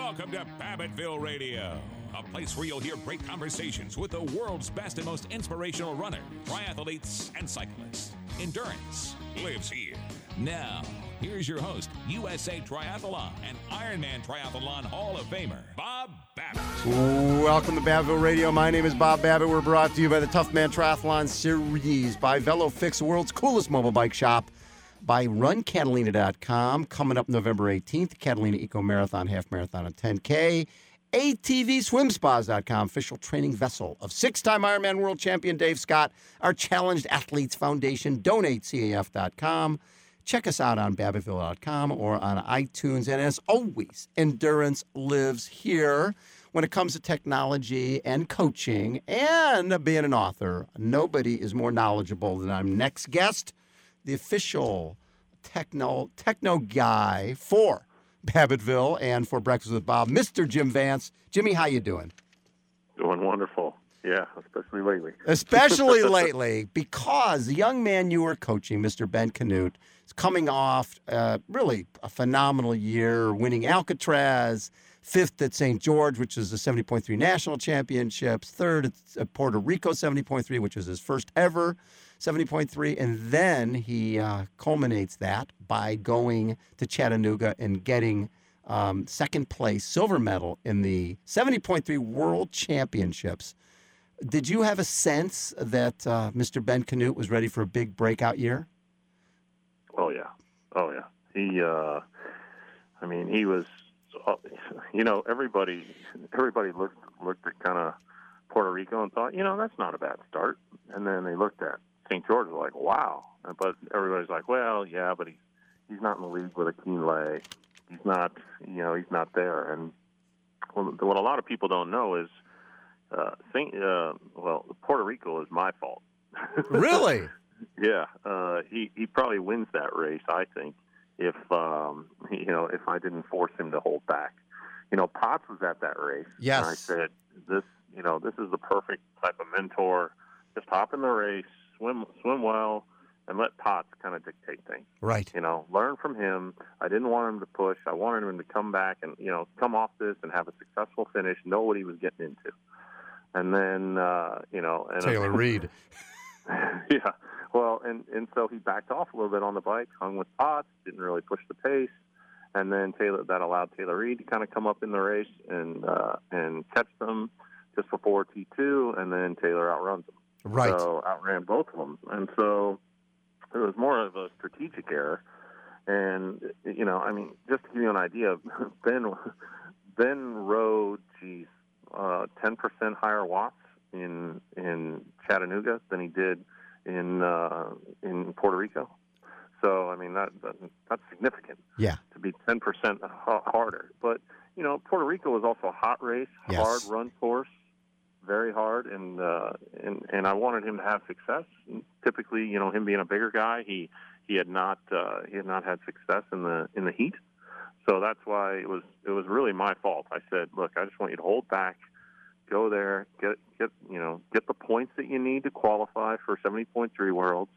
Welcome to Babbitttville Radio, a place where you'll hear great conversations with the world's best and most inspirational runners, triathletes, and cyclists. Endurance lives here. Now, here's your host, USA Triathlon and Ironman Triathlon Hall of Famer, Bob Babbitt. Welcome to Babbitttville Radio. My name is Bob Babbitt. We're brought to you by the Tough Man Triathlon Series, by VeloFix, the world's coolest mobile bike shop, by RunCatalina.com. Coming up November 18th, Catalina Eco Marathon, Half Marathon, and 10K. ATVSwimSpas.com, official training vessel of six-time Ironman world champion Dave Scott. Our Challenged Athletes Foundation, DonateCAF.com. Check us out on Babbitttville.com or on iTunes. And as always, endurance lives here. When it comes to technology and coaching and being an author, nobody is more knowledgeable than our next guest, the official techno guy for Babbitttville and for Breakfast with Bob, Mr. Jim Vance. Jimmy, how you doing? Doing wonderful. Yeah, especially lately. Especially lately, because the young man you were coaching, Mr. Ben Canute, is coming off really a phenomenal year, winning Alcatraz, fifth at St. George, which is the 70.3 National Championships, third at Puerto Rico 70.3, which was his first ever 70.3, and then he culminates that by going to Chattanooga and getting second place, silver medal in the 70.3 World Championships. Did you have a sense that Mr. Ben Canute was ready for a big breakout year? Oh yeah. He was. Everybody looked at kind of Puerto Rico and thought, that's not a bad start. And then they looked at St. George and were like, wow. But everybody's like, well, yeah, but he's not in the league with a keen lay. He's not there. And what a lot of people don't know is Puerto Rico is my fault. Really? Yeah. He probably wins that race, I think, if I didn't force him to hold back. Potts was at that race. Yes. And I said, this is the perfect type of mentor. Just hop in the race, swim well, and let Potts kind of dictate things. Right. Learn from him. I didn't want him to push. I wanted him to come back and, come off this and have a successful finish, know what he was getting into. And then, Taylor Reed. Yeah. Well, and so he backed off a little bit on the bike, hung with Potts, didn't really push the pace. And then that allowed Taylor Reed to kind of come up in the race and catch them just before T2, and then Taylor outruns them. Right. So outran both of them. And so it was more of a strategic error. And, just to give you an idea, Ben rode, 10% higher watts in Chattanooga than he did in Puerto Rico. So, that's significant. Yeah. To be 10% harder. But, Puerto Rico was also a hot race, yes. Hard run course, very hard, and I wanted him to have success. And typically, him being a bigger guy, he had not had success in the heat. So that's why it was really my fault. I said, look, I just want you to hold back, go there, get the points that you need to qualify for 70.3 Worlds.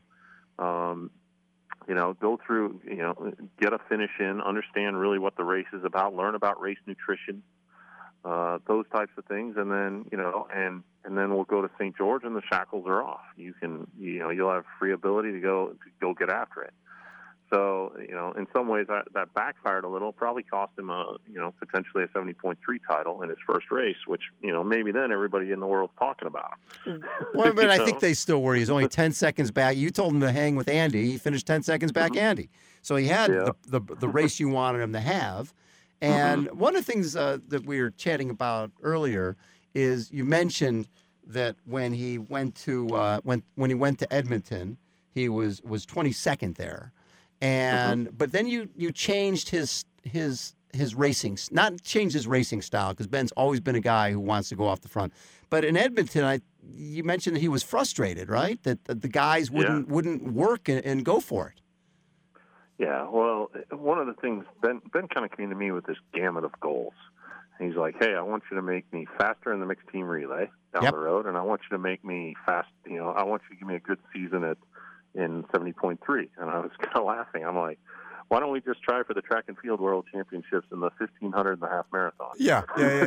Go through, get a finish in, understand really what the race is about, learn about race nutrition, those types of things, and then and then we'll go to St. George and the shackles are off. You'll have free ability to go get after it. So, in some ways that backfired a little, probably cost him potentially a 70.3 title in his first race, which, maybe then everybody in the world's talking about him. Well, but I think they still were. He's only 10 seconds back. You told him to hang with Andy. He finished 10 seconds back, Andy. So he had the race you wanted him to have. And one of the things that we were chatting about earlier is you mentioned that when he went to when he went to Edmonton, he was 22nd there. And but then you changed his racing, not changed his racing style, because Ben's always been a guy who wants to go off the front. But in Edmonton, you mentioned that he was frustrated, right? That the guys wouldn't work and go for it. Yeah, well, one of the things Ben kind of came to me with this gamut of goals. He's like, hey, I want you to make me faster in the mixed team relay down the road, and I want you to make me fast. I want you to give me a good season in 70.3. And I was kind of laughing. I'm like, why don't we just try for the track and field world championships in the 1,500 and the half marathon? Yeah.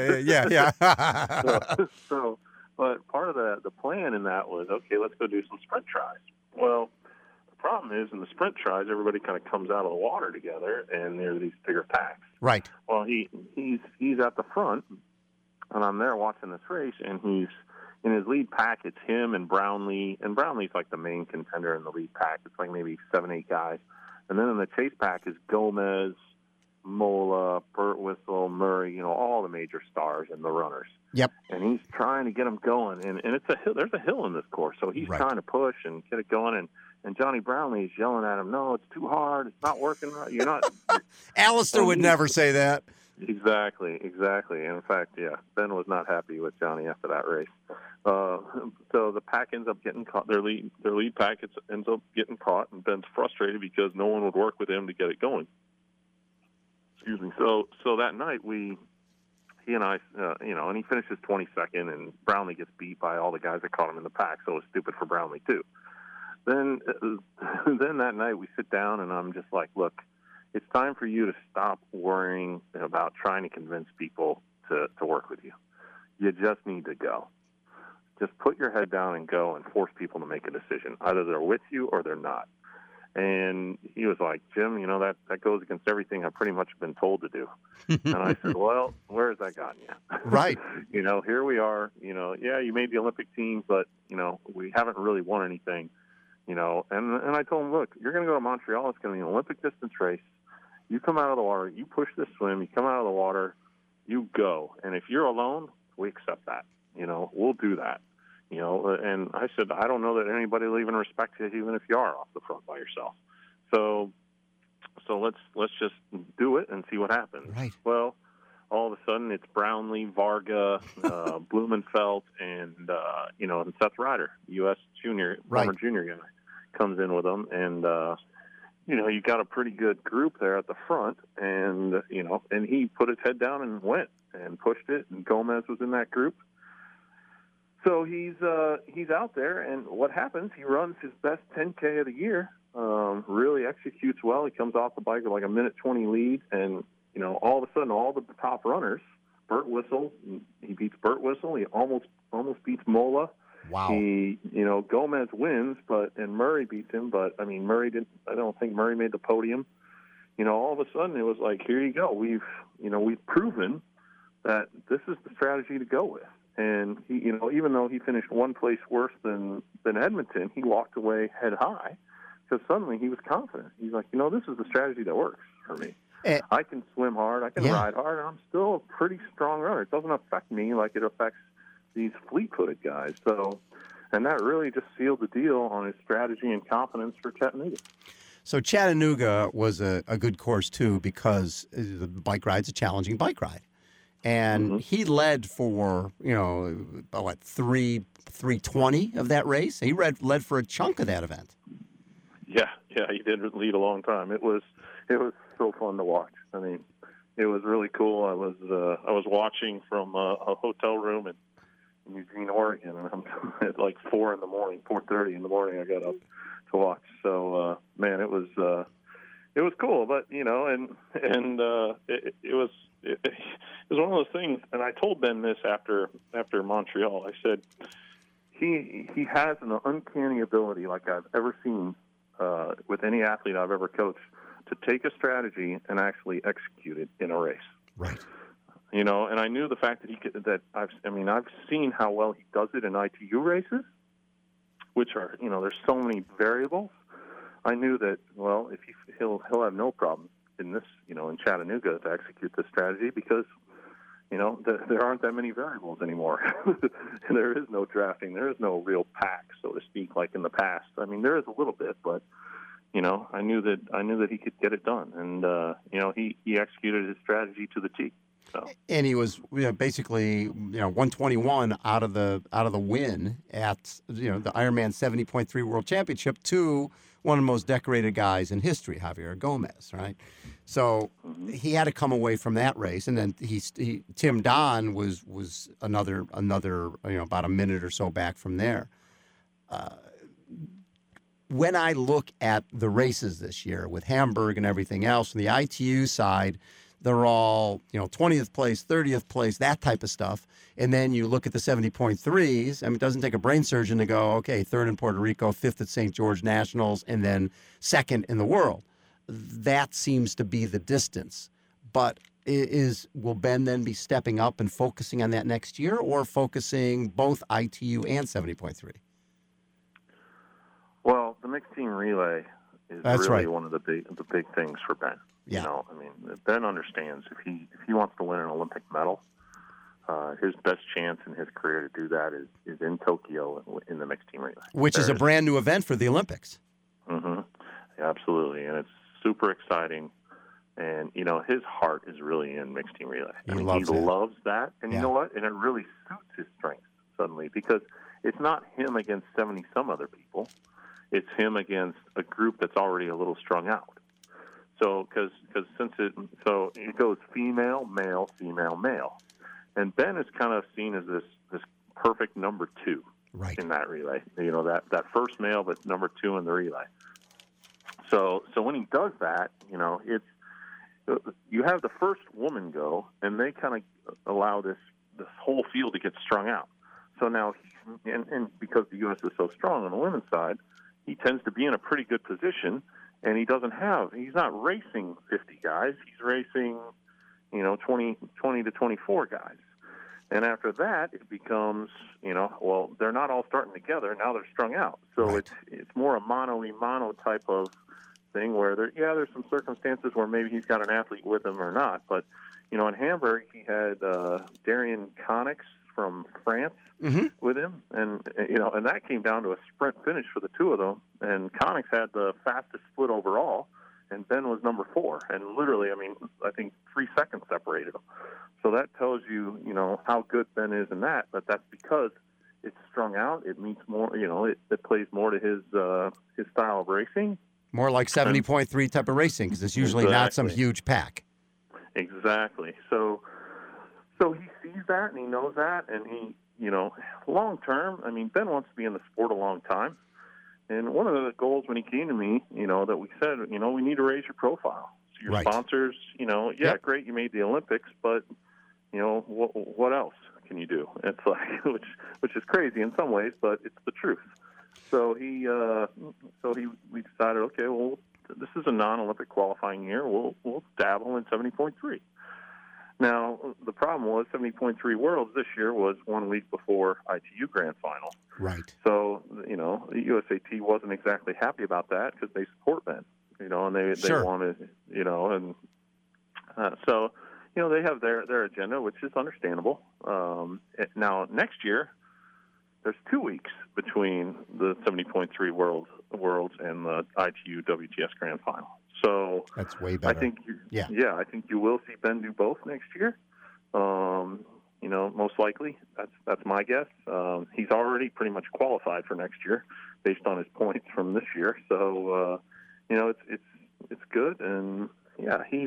But part of the plan in that was, okay, let's go do some sprint tries. Well, the problem is in the sprint tries, everybody kind of comes out of the water together, and there are these bigger packs. Right. Well, he's at the front, and I'm there watching this race, and he's in his lead pack. It's him and Brownlee, and Brownlee's like the main contender in the lead pack. It's like maybe 7-8 guys. And then in the chase pack is Gomez, Mola, Burt Whistle, Murray, all the major stars and the runners. Yep. And he's trying to get them going. And it's a hill. There's a hill in this course. So he's trying to push and get it going. And Johnny Brownlee is yelling at him, no, it's too hard. It's not working right. You're not. Alistair would never say that. Exactly. And in fact, Ben was not happy with Johnny after that race. So the pack ends up getting caught. Their lead pack ends up getting caught, and Ben's frustrated because no one would work with him to get it going. Excuse me. So that night he and I, and he finishes 22nd, and Brownlee gets beat by all the guys that caught him in the pack. So it was stupid for Brownlee too. Then that night we sit down, and I'm just like, look, it's time for you to stop worrying about trying to convince people to work with you. You just need to go. Just put your head down and go and force people to make a decision. Either they're with you or they're not. And he was like, Jim, that goes against everything I've pretty much been told to do. And I said, well, where has that gotten you? Right. Here we are. You made the Olympic team, but, we haven't really won anything. And I told him, look, you're going to go to Montreal. It's going to be an Olympic distance race. You come out of the water, you push this swim, you come out of the water, you go. And if you're alone, we accept that. We'll do that. And I said, I don't know that anybody will even respect you, even if you are off the front by yourself. So let's just do it and see what happens. Right. Well, all of a sudden it's Brownlee, Varga, Blumenfeld, and Seth Ryder, U.S. junior, former junior guy, comes in with them, and you got a pretty good group there at the front, and and he put his head down and went and pushed it, and Gomez was in that group. So he's out there, and what happens? He runs his best 10K of the year. Really executes well. He comes off the bike with like a 1:20 lead, and all of a sudden, all the top runners, Burt Whistle, he beats Burt Whistle. He almost beats Mola. Wow. He, Gomez wins, and Murray beats him. But I mean, Murray didn't. I don't think Murray made the podium. All of a sudden, it was like, here you go. We've proven that this is the strategy to go with. And he, even though he finished one place worse than Edmonton, he walked away head high because suddenly he was confident. He's like, this is the strategy that works for me. I can swim hard, I can ride hard, and I'm still a pretty strong runner. It doesn't affect me like it affects these fleet-footed guys. So, and that really just sealed the deal on his strategy and confidence for Chattanooga. So Chattanooga was a good course too because the bike ride's a challenging bike ride. And he led for, 3:20 of that race. He led for a chunk of that event. Yeah, he did lead a long time. It was so fun to watch. I mean, it was really cool. I was watching from a hotel room in Eugene, Oregon, and I'm at like 4:30 in the morning. I got up to watch. So, man, it was cool. But it was one of those things, and I told Ben this after Montreal. I said he has an uncanny ability like I've ever seen with any athlete I've ever coached to take a strategy and actually execute it in a race. Right. And I knew the fact that I've seen how well he does it in ITU races, which are there's so many variables. I knew that if he'll have no problem in this in Chattanooga to execute this strategy because there aren't that many variables anymore. There is no drafting. There is no real pack, so to speak, like in the past. I mean, there is a little bit, but I knew that he could get it done, and he executed his strategy to the T. So. And he was basically 121 out of the win at the Ironman 70.3 World Championship to one of the most decorated guys in history, Javier Gomez, right? So he had to come away from that race, and then Tim Don was another about a minute or so back from there. when I look at the races this year with Hamburg and everything else, on the ITU side, they're all, 20th place, 30th place, that type of stuff. And then you look at the 70.3s. I mean, it doesn't take a brain surgeon to go, okay, 3rd in Puerto Rico, 5th at St. George Nationals, and then 2nd in the world. That seems to be the distance. But will Ben then be stepping up and focusing on that next year, or focusing both ITU and 70.3? Well, the mixed team relay is one of the big things for Ben. Yeah. Ben understands if he wants to win an Olympic medal, his best chance in his career to do that is in Tokyo in the mixed team relay, which is a brand new event for the Olympics. Mm-hmm. Yeah, absolutely, and it's super exciting. And his heart is really in mixed team relay. He loves that, and you know what? And it really suits his strengths suddenly, because it's not him against 70 some other people. It's him against a group that's already a little strung out. So, because it goes female, male, female, male, and Ben is kind of seen as this perfect number 2 in that relay. That first male, but number 2 in the relay. So when he does that, it's you have the first woman go, and they kind of allow this whole field to get strung out. So now, and because the U.S. is so strong on the women's side, he tends to be in a pretty good position. And he's not racing 50 guys. He's racing, 20 to 24 guys. And after that, it becomes, they're not all starting together. Now they're strung out. So it's more a mano-a-mano type of thing where there's some circumstances where maybe he's got an athlete with him or not. But, in Hamburg, he had Darian Conix from France with him, and that came down to a sprint finish for the two of them. And Conix had the fastest split overall, and Ben was number 4. And literally, I think 3 seconds separated them. So that tells you, how good Ben is in that. But that's because it's strung out. It meets more, it plays more to his style of racing. More like 70.3 type of racing, because it's usually not some huge pack. Exactly. So he sees that, and he knows that, and he, long term, Ben wants to be in the sport a long time. And one of the goals when he came to me, that we said, we need to raise your profile. So your sponsors, great, you made the Olympics, but, what else can you do? It's like, which is crazy in some ways, but it's the truth. So we decided, okay, well, this is a non-Olympic qualifying year. We'll dabble in 70.3. Now, the problem was 70.3 Worlds this year was 1 week before ITU Grand Final. Right. So, the USAT wasn't exactly happy about that because they support Ben, and they wanted, so, they have their agenda, which is understandable. Now, next year, there's 2 weeks between the 70.3 Worlds and the ITU WTS Grand Final. So that's way better. I think I think you will see Ben do both next year. Most likely. That's my guess. He's already pretty much qualified for next year based on his points from this year. So it's good, and he's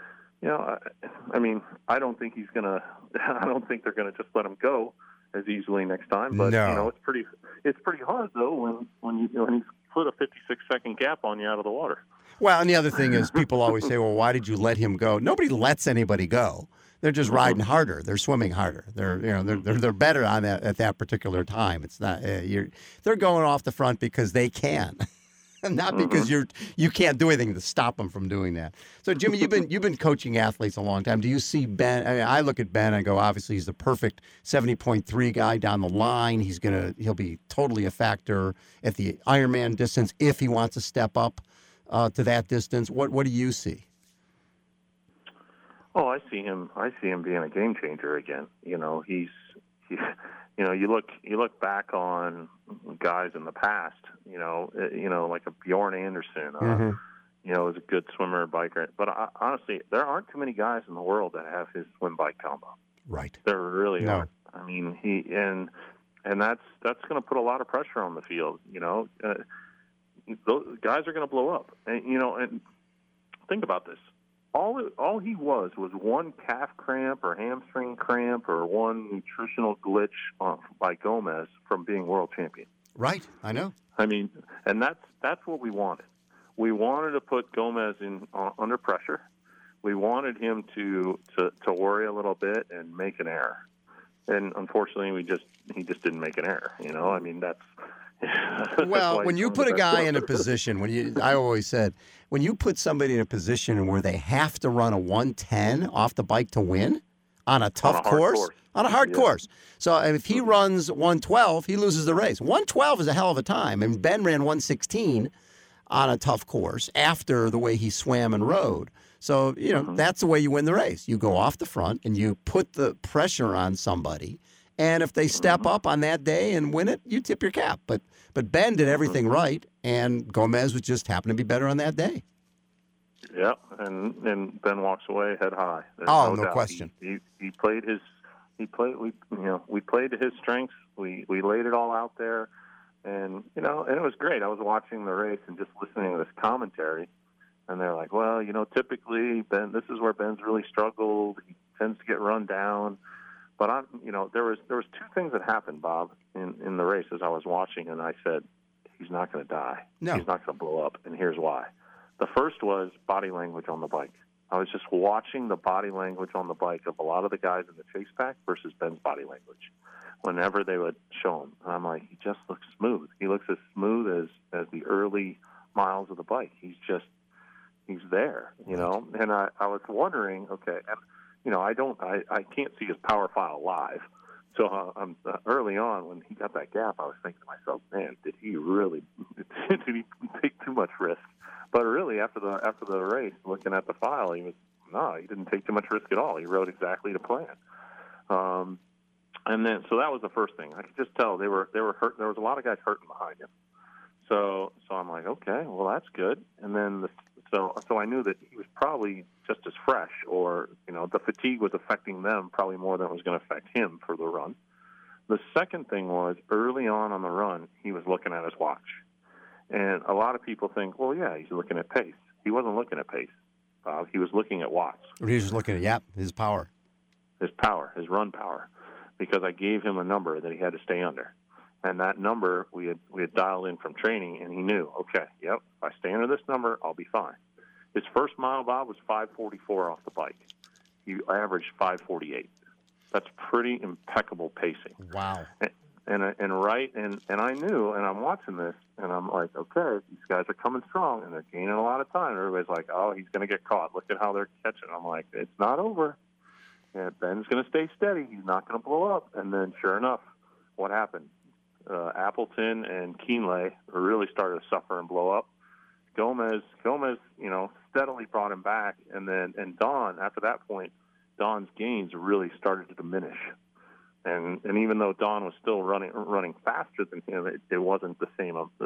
I don't think he's gonna. I don't think they're gonna just let him go as easily next time. But it's pretty hard though when he's put a 56-second gap on you out of the water. Well, and the other thing is, people always say, "Well, why did you let him go?" Nobody lets anybody go. They're just riding harder. They're swimming harder. They're better on that at that particular time. It's not they're going off the front because they can, not because you can't do anything to stop them from doing that. So, Jimmy, you've been coaching athletes a long time. Do you see Ben? I look at Ben and I go, obviously he's the perfect 70.3 guy down the line. He'll be totally a factor at the Ironman distance if he wants to step up to that distance. What do you see? Oh, I see him being a game changer again. He's you look back on guys in the past, like a Bjorn Anderson, is a good swimmer, biker. But honestly, there aren't too many guys in the world that have his swim bike combo. Right. There really aren't. And that's going to put a lot of pressure on the field. Those guys are going to blow up. And and think about this. All he was one calf cramp or hamstring cramp or one nutritional glitch by Gomez from being world champion. Right, I know. I mean, and that's what we wanted. We wanted to put Gomez in under pressure. We wanted him to worry a little bit and make an error. And unfortunately, he just didn't make an error. I mean, that's well, when you put a guy in a position, I always said, when you put somebody in a position where they have to run a 110 off the bike to win on a tough course, on a hard course. So if he runs 112, he loses the race. 112 is a hell of a time. And Ben ran 116 on a tough course after the way he swam and rode. So, that's the way you win the race. You go off the front and you put the pressure on somebody. And if they step up on that day and win it, you tip your cap. But Ben did everything right, and Gomez was just happened to be better on that day. Yeah, and Ben walks away head high. There's no question. He played we played to his strengths. We laid it all out there, and and it was great. I was watching the race and just listening to this commentary, and they're like, well, typically Ben, this is where Ben's really struggled. He tends to get run down. But there was two things that happened, Bob, in the race as I was watching, and I said, he's not going to die. No. He's not going to blow up, and here's why. The first was body language on the bike. I was just watching the body language on the bike of a lot of the guys in the chase pack versus Ben's body language. Whenever they would show him, I'm like, he just looks smooth. He looks as smooth as the early miles of the bike. He's there, And I was wondering, okay, and I can't see his power file live. So early on when he got that gap, I was thinking to myself, man, did he take too much risk? But really, after the race, looking at the file, he didn't take too much risk at all. He rode exactly to plan. And then, so that was the first thing. I could just tell they were hurt. There was a lot of guys hurting behind him. So I'm like, okay, well that's good. And then so I knew that he was probably just as fresh, or the fatigue was affecting them probably more than it was going to affect him for the run. The second thing was early on the run, he was looking at his watch, and a lot of people think, well, yeah, he's looking at pace. He wasn't looking at pace. He was looking at watts. He was just looking at his power, his run power, because I gave him a number that he had to stay under. And that number we had dialed in from training, and he knew, okay, yep, if I stay under this number, I'll be fine. His first mile, Bob, was 5:44 off the bike. He averaged 5:48. That's pretty impeccable pacing. Wow. And I knew, and I'm watching this, and I'm like, okay, these guys are coming strong, and they're gaining a lot of time. Everybody's like, oh, he's going to get caught. Look at how they're catching. I'm like, it's not over. And Ben's going to stay steady. He's not going to blow up. And then, sure enough, what happened? Appleton and Keenley really started to suffer and blow up. Gomez, steadily brought him back, and Don, after that point, Don's gains really started to diminish. And even though Don was still running faster than him, it wasn't the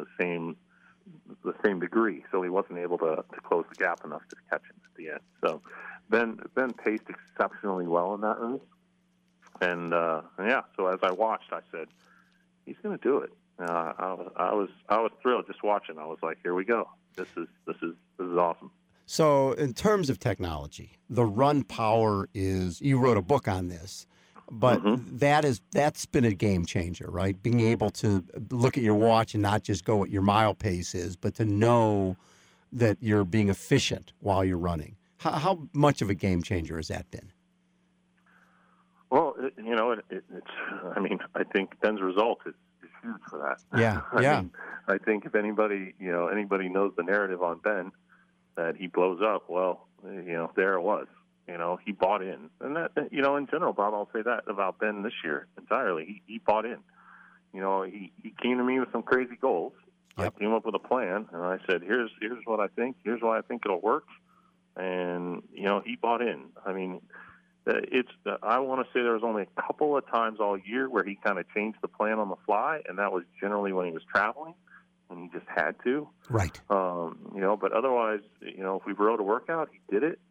same degree. So he wasn't able to close the gap enough to catch him at the end. So Ben paced exceptionally well in that race. And so as I watched, I said, he's going to do it. I was thrilled just watching. I was like, here we go. This is awesome. So in terms of technology, the run power is, you wrote a book on this, but that's been a game changer, right? Being able to look at your watch and not just go what your mile pace is, but to know that you're being efficient while you're running. How much of a game changer has that been? Well, it's. I mean, I think Ben's result is huge for that. Yeah, I think if anybody knows the narrative on Ben, that he blows up, well, there it was. He bought in, and that, in general, Bob, I'll say that about Ben this year entirely. He bought in. He came to me with some crazy goals. Yep. I came up with a plan, and I said, here's what I think. Here's why I think it'll work. And he bought in. I mean, I want to say there was only a couple of times all year where he kind of changed the plan on the fly, and that was generally when he was traveling, and he just had to. Right. But otherwise, if we rode a workout, he did it.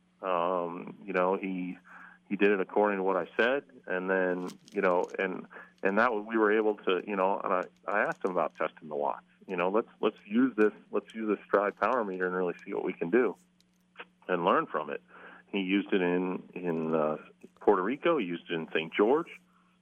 He did it according to what I said, and then and that we were able to, and I asked him about testing the watts. Let's use this Stride power meter and really see what we can do and learn from it. He used it in Puerto Rico. He used it in St. George.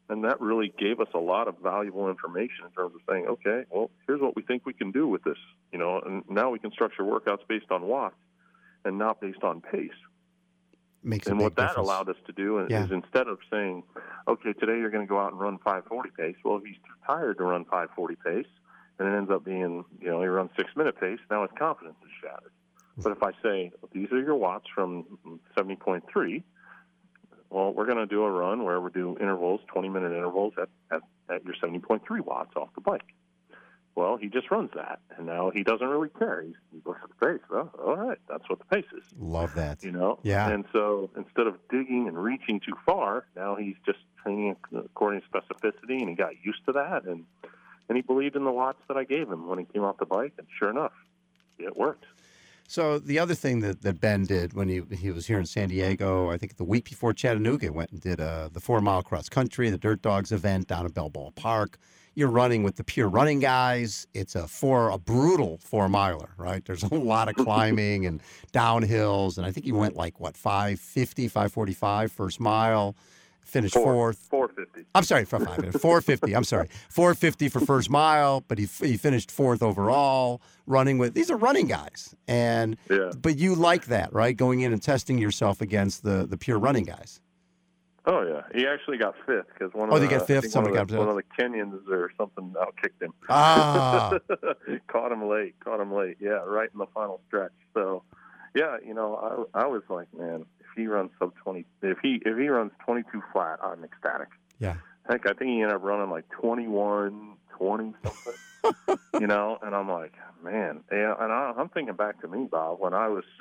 And that really gave us a lot of valuable information in terms of saying, okay, well, here's what we think we can do with this, and now we can structure workouts based on watts and not based on pace. And what that difference. allowed us to do is instead of saying, okay, today you're going to go out and run 5:40 pace. Well, if he's too tired to run 5:40 pace, and it ends up being, he runs 6-minute pace, now his confidence is shattered. But if I say, these are your watts from 70.3, well, we're going to do a run where we do intervals, 20-minute intervals at your 70.3 watts off the bike. Well, he just runs that, and now he doesn't really care. He looks at the pace. Well, all right, that's what the pace is. Love that. Yeah. And so instead of digging and reaching too far, now he's just training according to specificity, and he got used to that, and he believed in the watts that I gave him when he came off the bike, and sure enough, it worked. So the other thing that Ben did when he was here in San Diego, I think the week before Chattanooga, went and did the 4-mile cross country, the Dirt Dogs event down at Balboa Park. You're running with the Pure Running guys. It's a brutal 4-miler, right? There's a lot of climbing and downhills, and I think he went 550, 545 first mile. Finished fourth. 450. I'm sorry, 450. I'm sorry, 450 for first mile, but he finished fourth overall. Running with these are running guys, but you like that, right? Going in and testing yourself against the Pure Running guys. Oh yeah, he actually got fifth because one of the Kenyans or something outkicked him. Ah, caught him late. Yeah, right in the final stretch. So, yeah, I was like, man, if he runs sub 20, if he runs 22 flat, I'm ecstatic. Yeah. Heck, I think he ended up running 21, 20 something. And I'm like, man, and I'm thinking back to me, Bob, when I was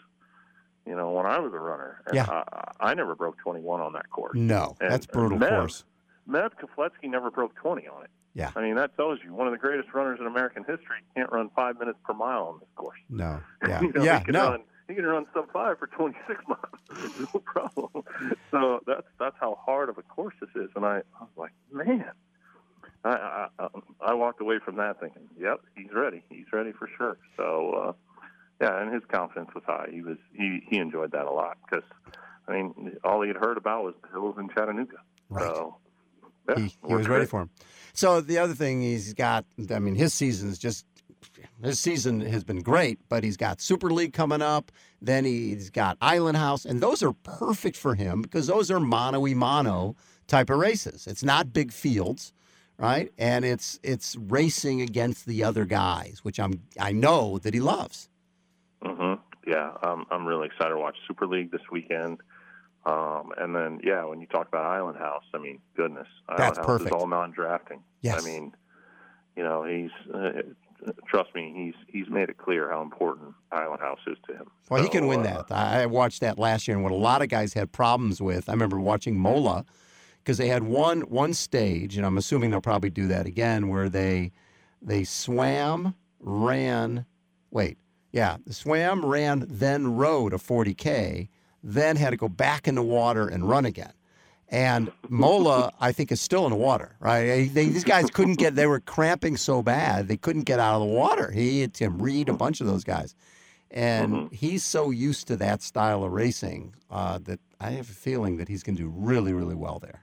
a runner. And I never broke 21 on that course. No, that's brutal course. Mev Kefletsky never broke 20 on it. Yeah. I mean, that tells you one of the greatest runners in American history can't run 5 minutes per mile on this course. No. Yeah. He can run sub 5 for 26 miles. No problem. So that's how hard of a course this is. And I was like, man. I walked away from that thinking, yep, he's ready. He's ready for sure. So, and his confidence was high. He enjoyed that a lot because, all he had heard about was the hills in Chattanooga. Right. So, he was ready for him. So the other thing he's got, his season has been great, but he's got Super League coming up. Then he's got Island House, and those are perfect for him because those are mano-y-mano type of races. It's not big fields, right? And it's racing against the other guys, which I know that he loves. Mm-hmm. Yeah, I'm really excited to watch Super League this weekend. And then, when you talk about Island House, goodness. That's Island House perfect. is all non-drafting. Yes. He's, trust me, he's made it clear how important Island House is to him. Well, he can win that. I watched that last year, and what a lot of guys had problems with, I remember watching Mola, because they had one stage, and I'm assuming they'll probably do that again, where they swam, ran, then rode a 40K, then had to go back in the water and run again. And Mola, I think, is still in the water, right? These guys couldn't get, they were cramping so bad, they couldn't get out of the water. He had Tim Reed, a bunch of those guys. And he's so used to that style of racing that I have a feeling that he's going to do really, really well there.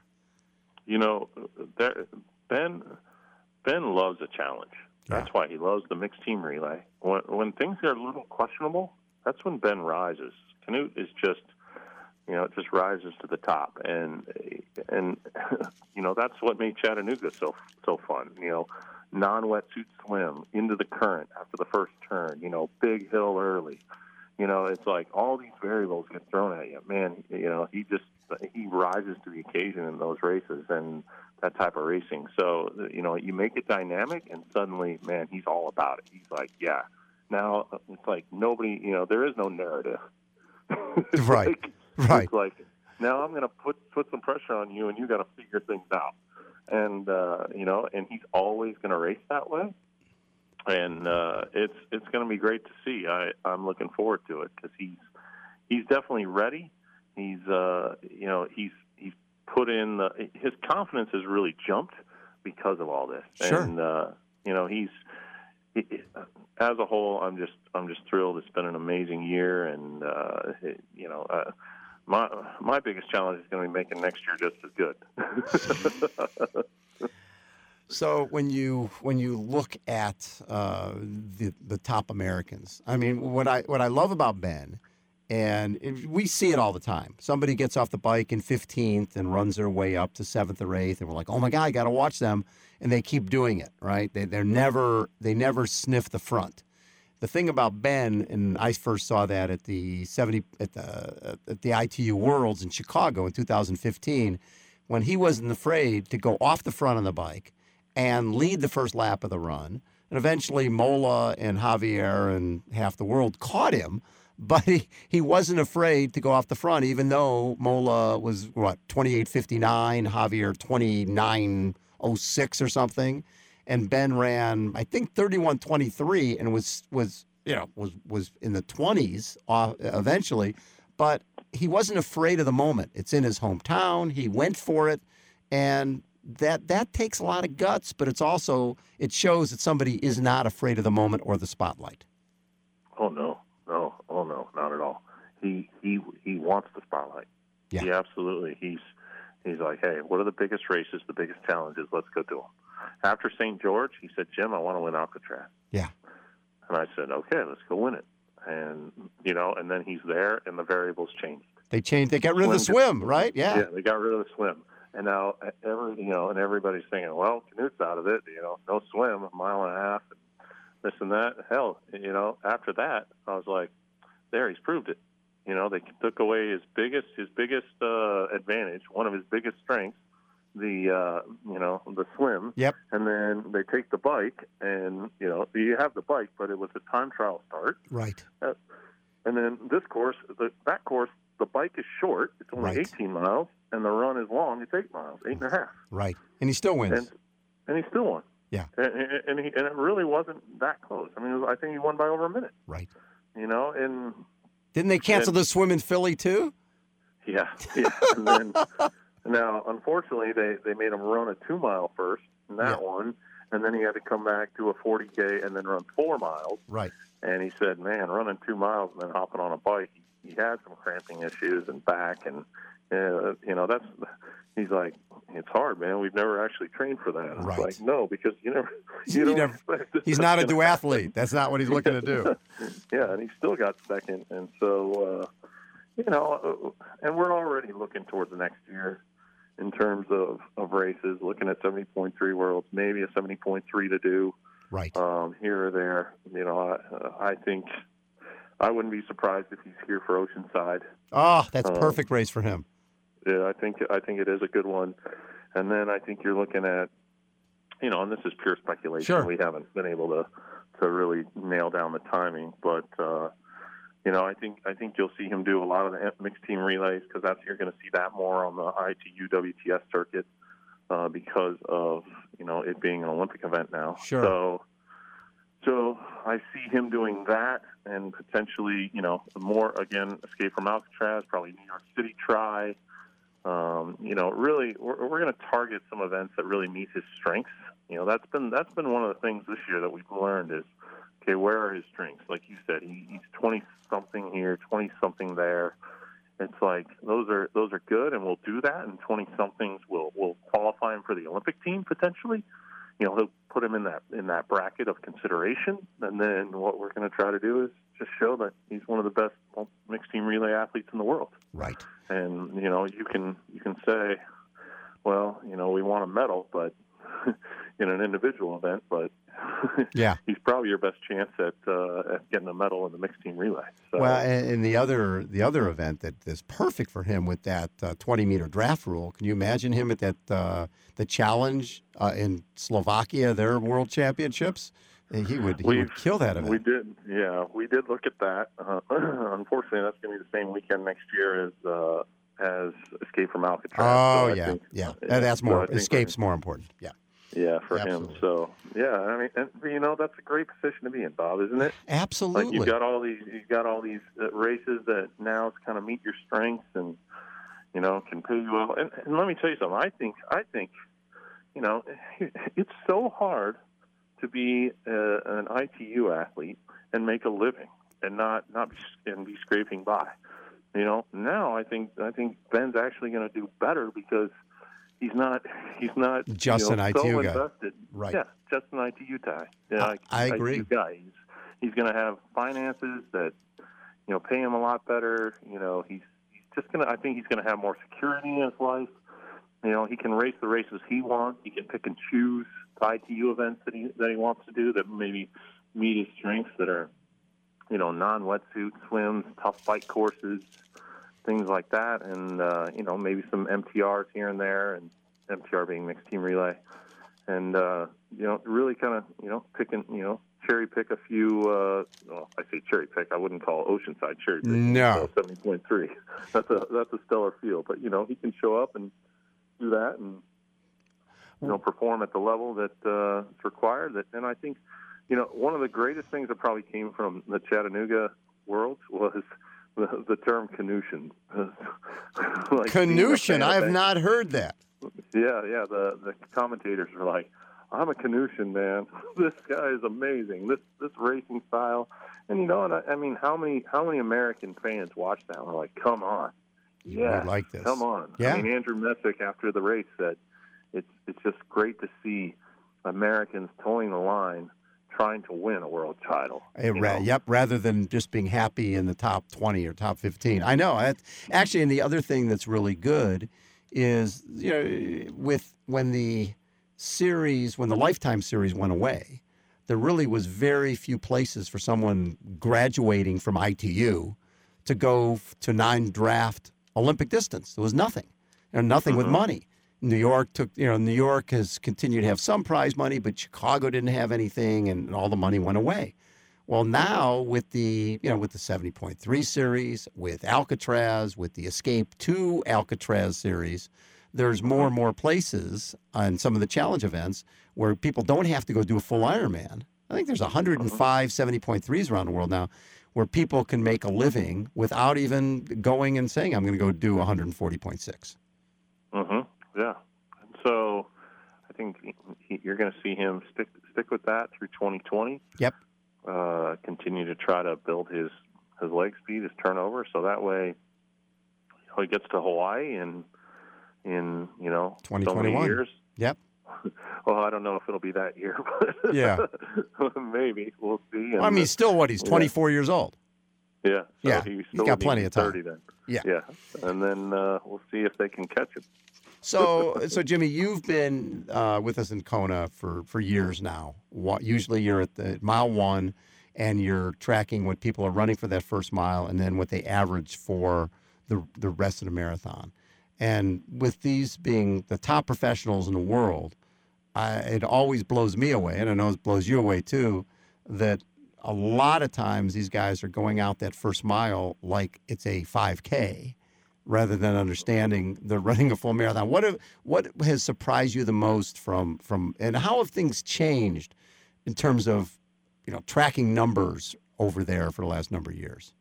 Ben loves a challenge. That's why he loves the mixed team relay. When things are a little questionable, that's when Ben rises. Canute is just, it just rises to the top, and that's what made Chattanooga so fun. Non-wetsuit swim into the current after the first turn. Big hill early. It's like all these variables get thrown at you. Man, he rises to the occasion in those races and that type of racing. So you make it dynamic, and suddenly, man, he's all about it. He's like, yeah. Now it's like nobody. There is no narrative. Right. Right. It's like, now I'm going to put some pressure on you, and you got to figure things out. And and he's always going to race that way. And it's going to be great to see. I'm looking forward to it because he's definitely ready. He's he's put in his confidence has really jumped because of all this. Sure. And he, as a whole, I'm just thrilled. It's been an amazing year, and my biggest challenge is going to be making next year just as good. So when you look at the top Americans, I mean, what I love about Ben, and we see it all the time. Somebody gets off the bike in 15th and runs their way up to 7th or 8th, and we're like, oh my God, I got to watch them, and they keep doing it, right? They never sniff the front. The thing about Ben, and I first saw that at the ITU Worlds in Chicago in 2015, when he wasn't afraid to go off the front of the bike and lead the first lap of the run. And eventually Mola and Javier and half the world caught him, but he wasn't afraid to go off the front, even though Mola was, 28:59, Javier 29:06 or something. And Ben ran, I think, 31:23 and was in the 20s eventually. But he wasn't afraid of the moment. It's in his hometown. He went for it. And that takes a lot of guts, but it shows that somebody is not afraid of the moment or the spotlight. Oh no, not at all. He wants the spotlight. Yeah. He absolutely. He's like, hey, what are the biggest races, the biggest challenges? Let's go do them. After St. George, he said, Jim, I want to win Alcatraz. Yeah. And I said, okay, let's go win it. And and then he's there, and the variables changed. They changed. They got rid of the swim, right? Yeah. Yeah, they got rid of the swim. And now, and everybody's thinking, well, Knute's out of it, no swim, a mile and a half, and this and that. Hell, after that, I was like, there, he's proved it. They took away his biggest advantage, one of his biggest strengths, the swim. Yep. And then they take the bike, and, you have the bike, but it was a time trial start. Right. And then this course, that course, the bike is short. It's only 18 miles. And the run is long. It's 8 miles, 8.5. Right. And he still wins. And he still won. Yeah. And it really wasn't that close. I mean, I think he won by over a minute. Right. And didn't they cancel the swim in Philly too? Yeah. And then now, unfortunately, they made him run a 2 mile first in that one, and then he had to come back to a 40K and then run 4 miles. Right. And he said, man, running 2 miles and then hopping on a bike, he had some cramping issues and back and. He's like, it's hard, man. We've never actually trained for that. Right. It's like, no, because you don't expect he's not a duathlete. That's not what he's looking to do. Yeah, and he still got second. And so, and we're already looking towards the next year in terms of races, looking at 70.3 Worlds, maybe a 70.3 to do. Right. Here or there. I think I wouldn't be surprised if he's here for Oceanside. Oh, that's a perfect race for him. Yeah, I think it is a good one. And then I think you're looking at, and this is pure speculation. Sure. We haven't been able to really nail down the timing, but I think you'll see him do a lot of the mixed team relays because you're going to see that more on the ITU WTS circuit because of it being an Olympic event now. Sure. So I see him doing that and potentially, more, again, Escape from Alcatraz, probably New York City try. Really, we're going to target some events that really meet his strengths. That's been one of the things this year that we've learned is, okay, where are his strengths? Like you said, he's 20-something here, 20-something there. It's like those are good, and we'll do that, and 20-somethings will qualify him for the Olympic team potentially. He'll put him in that bracket of consideration, and then what we're going to try to do is just show that he's one of the best mixed team relay athletes in the world. Right. And you can say, well, we want a medal, but in an individual event, but yeah, he's probably your best chance at getting a medal in the mixed team relay. So. Well, and the other event that is perfect for him with that 20-meter draft rule. Can you imagine him at that the challenge in Slovakia, their world championships? He would kill that event. We did, yeah. We did look at that. Unfortunately, that's going to be the same weekend next year as Escape from Alcatraz. Oh, so yeah, yeah. That's more. Escape's more important. Yeah. Yeah, for Absolutely. him. So, yeah, I mean, and, that's a great position to be in, Bob, isn't it? Absolutely. Like you've got all these races that now kind of meet your strengths and can pay you well. And let me tell you something. I think it's so hard to be an ITU athlete and make a living and not be scraping by. Now I think Ben's actually going to do better because he's not just an ITU so guy. Invested. Right. Yeah, just an ITU guy. I agree. ITU guy. He's going to have finances that pay him a lot better. He's just going to. I think he's going to have more security in his life. He can race the races he wants. He can pick and choose the ITU events that he wants to do that maybe meet his strengths that are non-wetsuit swims, tough bike courses, things like that, and maybe some MTRs here and there, and MTR being mixed team relay, and really kind of cherry pick a few. I say cherry pick. I wouldn't call Oceanside cherry pick. No, 70.3. That's a stellar field, but he can show up and do that and perform at the level that is required. And I think one of the greatest things that probably came from the Chattanooga world was the term Canutian. Canutian? I have not heard that. Yeah. The commentators are like, I'm a Canutian, man. This guy is amazing. This racing style, and I mean, how many American fans watch that? And are like, come on, yeah, like this. Come on. Yeah. I mean, Andrew Messick after the race said, it's just great to see Americans towing the line, trying to win a world title. Yep, rather than just being happy in the top 20 or top 15. I know. Actually, and the other thing that's really good is, when the Lifetime series went away, there really was very few places for someone graduating from ITU to go to 9-draft Olympic distance. There was nothing. Nothing with money. New York New York has continued to have some prize money, but Chicago didn't have anything, and all the money went away. Well, now with the 70.3 series, with Alcatraz, with the Escape 2 Alcatraz series, there's more and more places on some of the challenge events where people don't have to go do a full Ironman. I think there's 105 70.3s around the world now where people can make a living without even going and saying, I'm going to go do 140.6. Yeah. And so I think you're going to see him stick with that through 2020. Yep. Continue to try to build his leg speed, his turnover, so that way he gets to Hawaii and in 2021 so many years. Yep. Well, I don't know if it'll be that year, but yeah, maybe we'll see. And, he's still he's 24 years old. Yeah. So yeah. He's got plenty of time. 30 then. Yeah. Yeah. And then we'll see if they can catch him. So Jimmy, you've been with us in Kona for years now. Usually you're at the mile 1 and you're tracking what people are running for that first mile and then what they average for the rest of the marathon. And with these being the top professionals in the world, it always blows me away, and I know it blows you away too, that a lot of times these guys are going out that first mile like it's a 5K rather than understanding they're running a full marathon. What has surprised you the most from and how have things changed in terms of tracking numbers over there for the last number of years?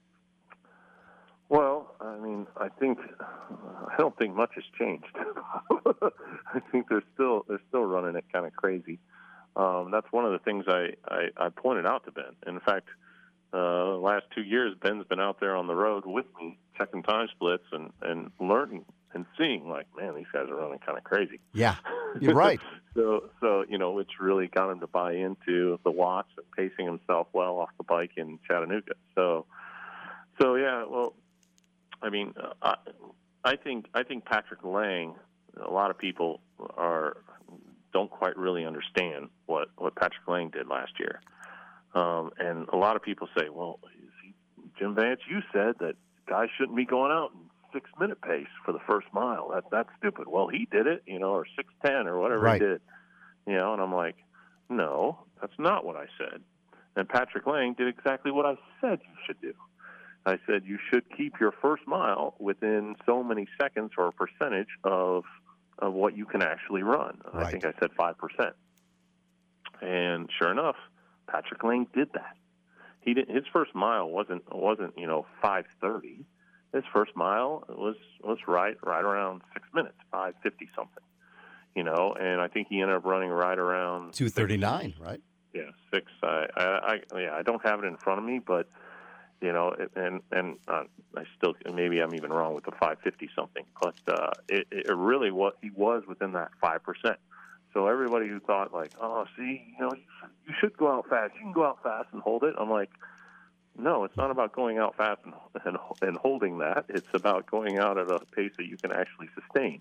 Well, I mean, I don't think much has changed. I think they're still running it kind of crazy. That's one of the things I pointed out to Ben. In fact, the last 2 years, Ben's been out there on the road with me, checking time splits and learning and seeing, like, man, these guys are running kind of crazy. Yeah, you're right. So it's really got him to buy into the watts and pacing himself well off the bike in Chattanooga. So yeah, well, I mean, I think Patrick Lang, a lot of people don't quite really understand what Patrick Lang did last year. And a lot of people say, well, Jim Vance, you said that guys shouldn't be going out in 6-minute pace for the first mile. That's stupid. Well, he did it, or 6:10 or whatever right. he did. And I'm like, no, that's not what I said. And Patrick Lang did exactly what I said you should do. I said you should keep your first mile within so many seconds or a percentage of what you can actually run. Right. I think I said 5%. And sure enough, Patrick Lang did that. His first mile wasn't 5:30. His first mile was right around 6 minutes, 5:50 something. And I think he ended up running right around 2:39, right? Yeah, 6. I don't have it in front of me, but I still, maybe I'm even wrong with the 550 something, but it really he was within that 5%. So everybody who thought like, oh, see, you should go out fast. You can go out fast and hold it. I'm like, no, it's not about going out fast and holding that. It's about going out at a pace that you can actually sustain.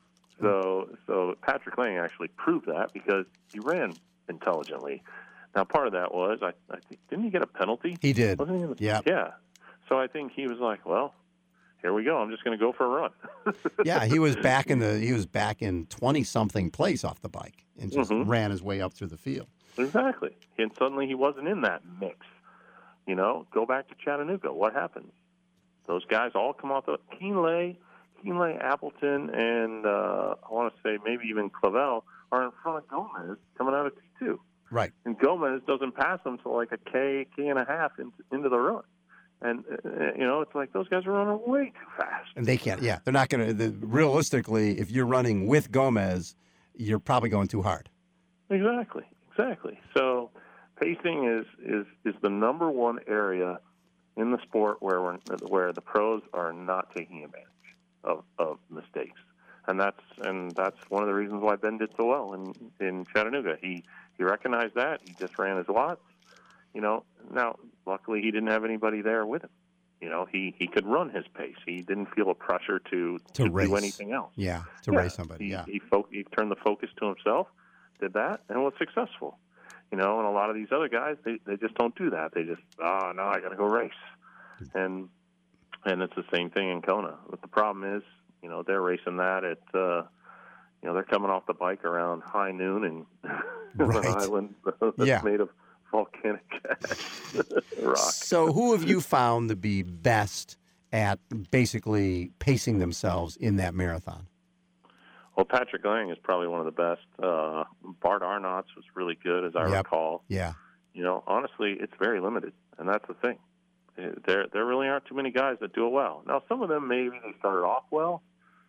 So Patrick Lang actually proved that because he ran intelligently. Now, part of that was, I think, didn't he get a penalty? He did. Wasn't he? Yeah. So I think he was like, well, here we go. I'm just going to go for a run. Yeah, he was back in 20-something place off the bike and just ran his way up through the field. Exactly. And suddenly he wasn't in that mix. Go back to Chattanooga. What happens? Those guys all come off the Keenlay, Appleton, and I want to say maybe even Clavel are in front of Gomez coming out of T2. Right. And Gomez doesn't pass them to like a K and a half into the run. And, it's like those guys are running way too fast. And they can't, yeah. They're not going to, realistically, if you're running with Gomez, you're probably going too hard. Exactly. So pacing is the number one area in the sport where the pros are not taking advantage of mistakes. And that's one of the reasons why Ben did so well in Chattanooga. He recognized that. He just ran his watts. Now, luckily he didn't have anybody there with him. He could run his pace. He didn't feel a pressure to race. Do anything else. Yeah, race somebody. He turned the focus to himself, did that, and was successful. And a lot of these other guys, they just don't do that. They just, no, I got to go race. And it's the same thing in Kona. But the problem is, they're racing that at, they're coming off the bike around high noon and right. an island that's made of volcanic rock. So who have you found to be best at basically pacing themselves in that marathon? Well, Patrick Lang is probably one of the best. Bart Arnott's was really good, as I recall. Yeah. Honestly, it's very limited, and that's the thing. There really aren't too many guys that do it well. Now, some of them maybe they started off well.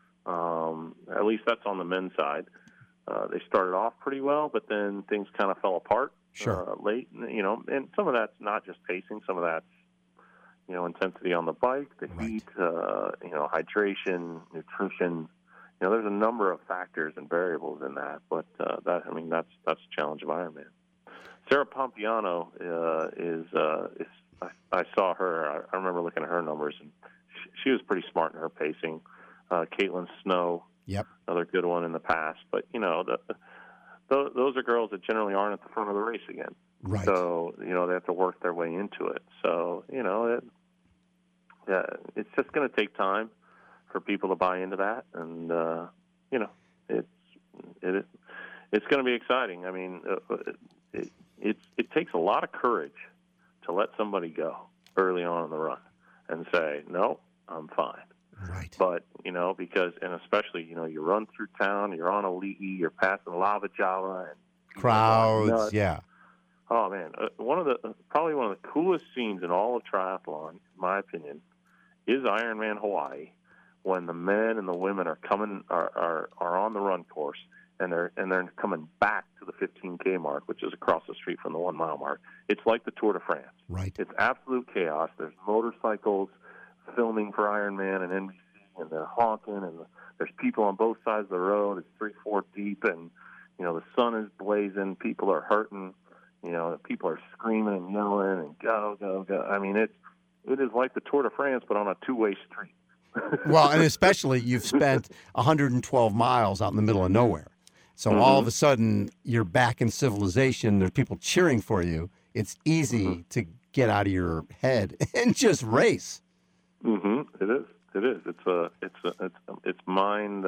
At least that's on the men's side. They started off pretty well, but then things kind of fell apart late. And some of that's not just pacing. Some of that's intensity on the bike, the heat, hydration, nutrition. There's a number of factors and variables in that, but that's the challenge of Ironman. Sarah Pompiano is I saw her. I remember looking at her numbers, and she was pretty smart in her pacing. Caitlin Snow, another good one in the past. But those are girls that generally aren't at the front of the race again. Right. So they have to work their way into it. So it's just going to take time for people to buy into that, and it's going to be exciting. I mean, it takes a lot of courage to let somebody go early on in the run and say, no, I'm fine. Right. But, because, and especially, you run through town, you're on Ali'i, you're passing Lava Java. And crowds, yeah. Oh, man. Probably one of the coolest scenes in all of triathlon, in my opinion, is Ironman Hawaii, when the men and the women are on the run course, and they're coming back to the 15K mark, which is across the street from the 1 mile mark. It's like the Tour de France. Right. It's absolute chaos. There's motorcycles filming for Ironman and NBC, and they're honking, and there's people on both sides of the road. It's 3-4 deep, and the sun is blazing. People are hurting. People are screaming and yelling and go. I mean, it is like the Tour de France, but on a two-way street. Well, and especially you've spent 112 miles out in the middle of nowhere. So all of a sudden you're back in civilization. There's people cheering for you. It's easy to get out of your head and just race. It is. It's mind.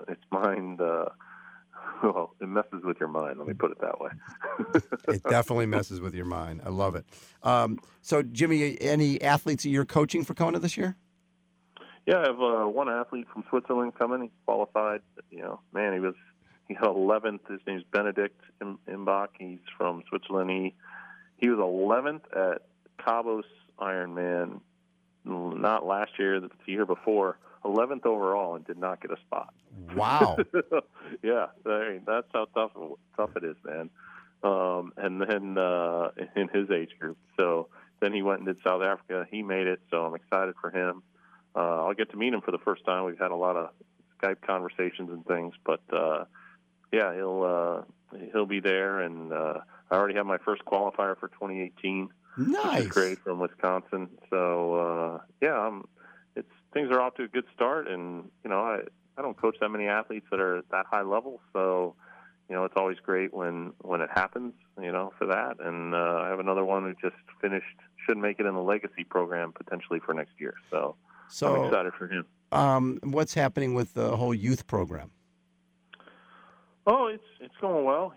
Well, it messes with your mind. Let me put it that way. It definitely messes with your mind. I love it. So, Jimmy, any athletes that you're coaching for Kona this year? Yeah, I have one athlete from Switzerland coming. He qualified. He got 11th. His name's Benedict Imbach. He's from Switzerland. He was 11th at Cabos Ironman, not last year, the year before. 11th overall and did not get a spot. Wow. Yeah, that's how tough it is, man. And then in his age group, so then he went and did South Africa. He made it, so I'm excited for him. I'll get to meet him for the first time. We've had a lot of Skype conversations and things, but yeah, he'll be there, and I already have my first qualifier for 2018. Nice. Which is great, from Wisconsin. So yeah, things are off to a good start, and I don't coach that many athletes that are at that high level, so it's always great when it happens, for that. And I have another one who just finished, should make it in the legacy program potentially for next year. So I'm excited for him. What's happening with the whole youth program? Oh, it's going well.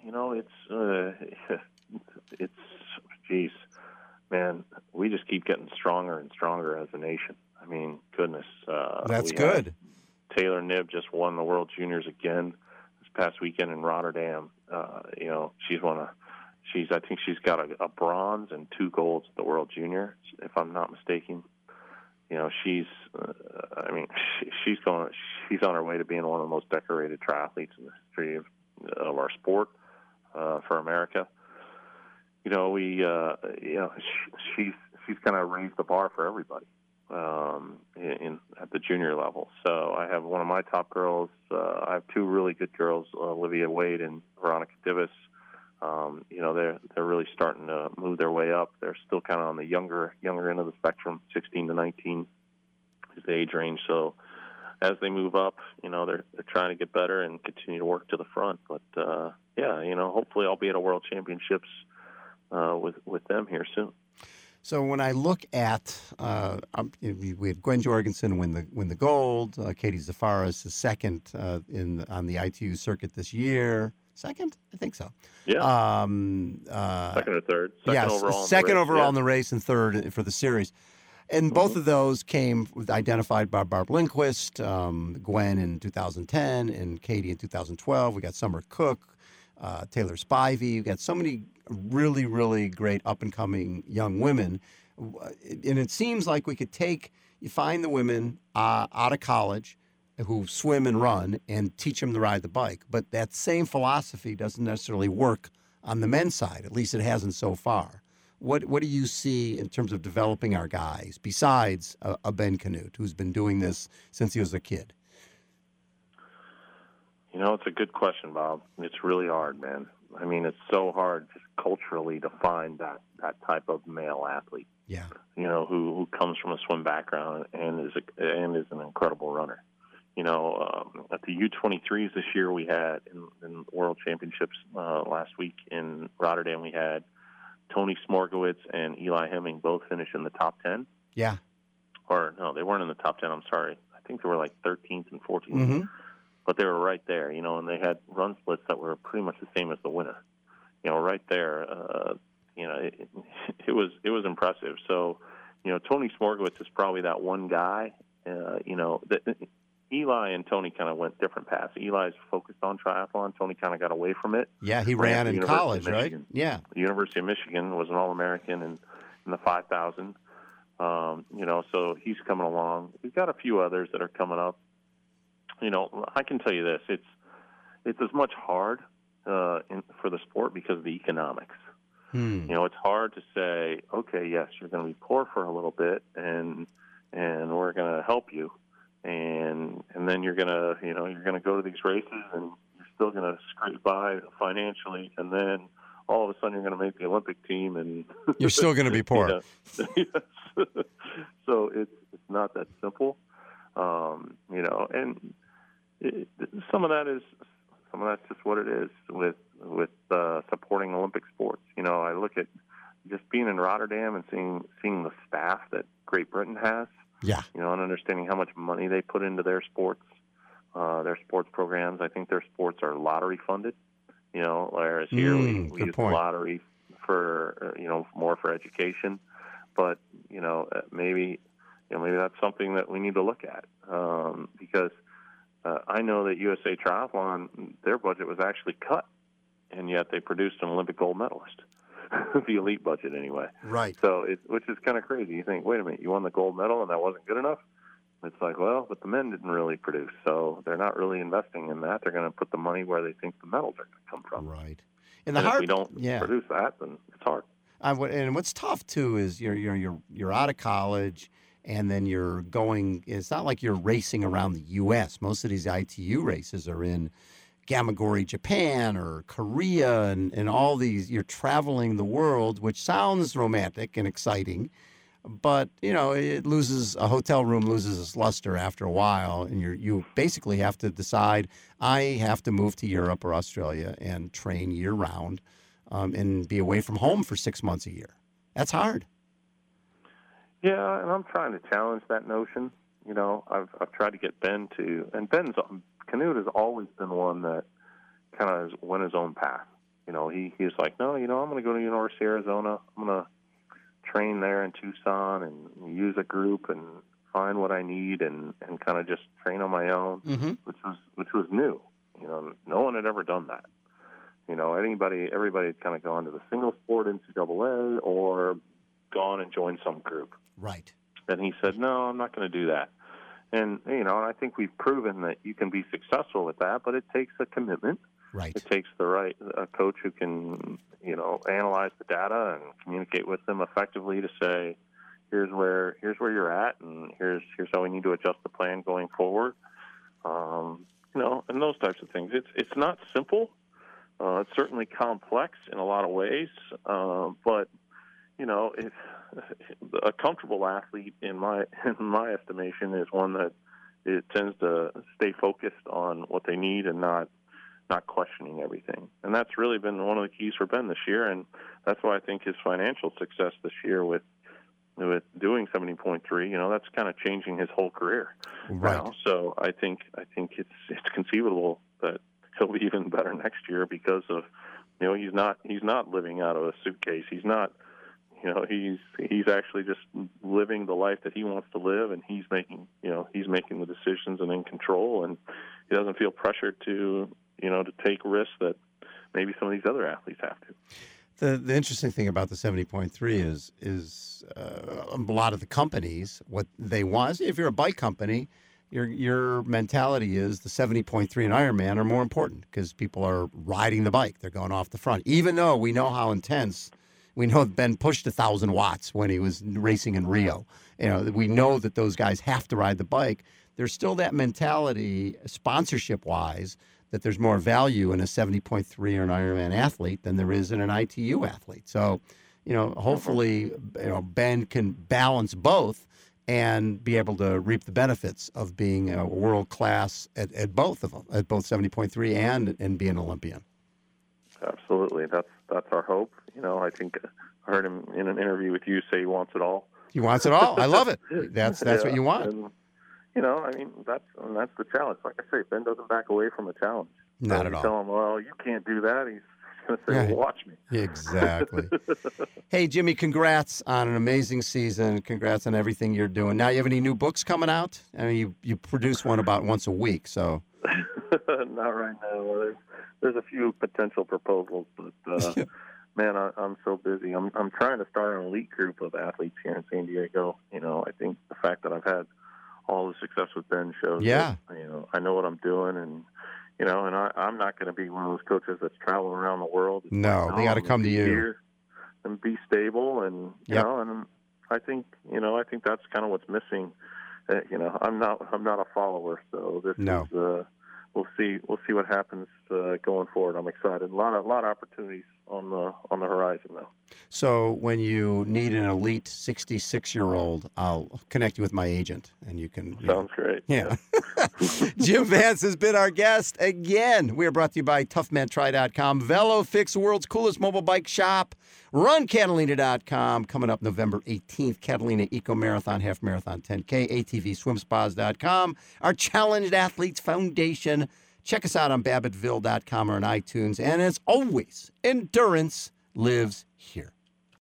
It's geez, man, we just keep getting stronger and stronger as a nation. I mean, goodness. That's good. Taylor Knibb just won the World Juniors again this past weekend in Rotterdam. I think she's got a bronze and 2 golds at the World Junior, if I'm not mistaken. She's on her way to being one of the most decorated triathletes in the history of our sport for America. She's kind of raised the bar for everybody at the junior level. So I have one of my top girls. I have 2 really good girls, Olivia Wade and Veronica Divis. They're really starting to move their way up. They're still kind of on the younger end of the spectrum. 16 to 19 is the age range. So as they move up, they're trying to get better and continue to work to the front. But hopefully I'll be at a World Championships with them here soon. So when I look at, we had Gwen Jorgensen win the gold. Katie Zafaris is second on the ITU circuit this year. Second, I think so. Yeah. Second or third. Second overall in the race and third for the series. And both of those came identified by Barb Lindquist, Gwen in 2010, and Katie in 2012. We got Summer Cook, Taylor Spivey. We got so many really, really great up-and-coming young women. And it seems like we could find the women out of college who swim and run and teach them to ride the bike. But that same philosophy doesn't necessarily work on the men's side. At least it hasn't so far. What do you see in terms of developing our guys besides a Ben Canute, who's been doing this since he was a kid? It's a good question, Bob. It's really hard, man. I mean, it's so hard just culturally to find that type of male athlete. Yeah. Who comes from a swim background and is an incredible runner. At the U23s this year, we had in World Championships last week in Rotterdam, we had Tony Smorgowitz and Eli Hemming both finish in the top 10. Yeah. Or no, they weren't in the top 10. I'm sorry. I think they were like 13th and 14th. Mm-hmm. But they were right there, and they had run splits that were pretty much the same as the winner. Right there. It was impressive. So, Tony Smorgowitz is probably that one guy. Eli and Tony kind of went different paths. Eli's focused on triathlon. Tony kind of got away from it. Yeah, he ran in college, right? Yeah. The University of Michigan, was an All-American in the 5,000. So he's coming along. We've got a few others that are coming up. I can tell you this: it's as much hard for the sport because of the economics. It's hard to say, okay, yes, you're going to be poor for a little bit, and we're going to help you, and then you're going to go to these races, and you're still going to scrape by financially, and then all of a sudden you're going to make the Olympic team, and you're still going to be poor. Yes. So it's not that simple, and some of that's just what it is with supporting Olympic sports. I look at just being in Rotterdam and seeing the staff that Great Britain has. Yeah. And understanding how much money they put into their sports programs. I think their sports are lottery funded. Whereas here we use the lottery for more for education. But maybe that's something that we need to look at because. I know that USA Triathlon, their budget was actually cut, and yet they produced an Olympic gold medalist, the elite budget anyway. Right. So, which is kind of crazy. You think, wait a minute, you won the gold medal and that wasn't good enough? It's like, well, but the men didn't really produce, so they're not really investing in that. They're going to put the money where they think the medals are going to come from. Right. And if we don't produce that, then it's hard. And what's tough too is you're out of college, and then you're going. It's not like you're racing around the U.S. Most of these ITU races are in Gamagori, Japan, or Korea, and all these. You're traveling the world, which sounds romantic and exciting, but it loses a hotel room loses its luster after a while, and you basically have to decide. I have to move to Europe or Australia and train year round, and be away from home for 6 months a year. That's hard. Yeah, and I'm trying to challenge that notion. I've tried to get Ben to, and Canute has always been one that kind of went his own path. He's like, no, I'm going to go to University of Arizona. I'm going to train there in Tucson and use a group and find what I need and kind of just train on my own, which was new. No one had ever done that. Everybody had kind of gone to the single sport NCAA or gone and joined some group. Right. And he said, no, I'm not going to do that. And, I think we've proven that you can be successful with that, but it takes a commitment. Right. It takes a coach who can, analyze the data and communicate with them effectively to say, here's where you're at, and here's how we need to adjust the plan going forward. And those types of things. It's not simple. It's certainly complex in a lot of ways, but if a comfortable athlete, in my estimation, is one that it tends to stay focused on what they need and not questioning everything. And that's really been one of the keys for Ben this year, and that's why I think his financial success this year with doing 70.3, that's kind of changing his whole career. Right. Now. So I think it's conceivable that he'll be even better next year because of, he's not living out of a suitcase. He's not, he's actually just living the life that he wants to live, and he's making the decisions and in control, and he doesn't feel pressured to take risks that maybe some of these other athletes have to. The interesting thing about the 70.3 is a lot of the companies, what they want. If you're a bike company, your mentality is the 70.3 and Ironman are more important because people are riding the bike. They're going off the front. Even though we know how intense, we know Ben pushed 1,000 watts when he was racing in Rio. We know that those guys have to ride the bike. There's still that mentality, sponsorship-wise, that there's more value in a 70.3 or an Ironman athlete than there is in an ITU athlete. So, hopefully, Ben can balance both and be able to reap the benefits of being a world class at both of them, at both 70.3 and being an Olympian. Absolutely, that's our hope. I think I heard him in an interview with you say he wants it all. He wants it all. I love it. That's what you want. And, that's the challenge. Like I say, Ben doesn't back away from a challenge. Not at all. Tell him, well, you can't do that. He's going to say, well, watch me. Exactly. Hey, Jimmy, congrats on an amazing season. Congrats on everything you're doing. Now, you have any new books coming out? I mean, you produce one about once a week, so. Not right now. There's a few potential proposals, but man, I'm so busy. I'm trying to start an elite group of athletes here in San Diego. I think the fact that I've had all the success with Ben shows that, I know what I'm doing, and I'm not going to be one of those coaches that's traveling around the world. No, they got to come to you and be stable, and and I think that's kind of what's missing. I'm not a follower, so this is we'll see what happens going forward. I'm excited. A lot of opportunities on the horizon now. So when you need an elite 66-year-old, I'll connect you with my agent, and you can. Sounds great. Yeah. Jim Vance has been our guest again. We are brought to you by ToughManTry.com, VeloFix, the world's coolest mobile bike shop, RunCatalina.com. Coming up November 18th, Catalina Eco Marathon, Half Marathon, 10K, ATVSwimSpas.com, our Challenged Athletes Foundation. Check us out on BabbittVille.com or on iTunes. And as always, endurance lives here.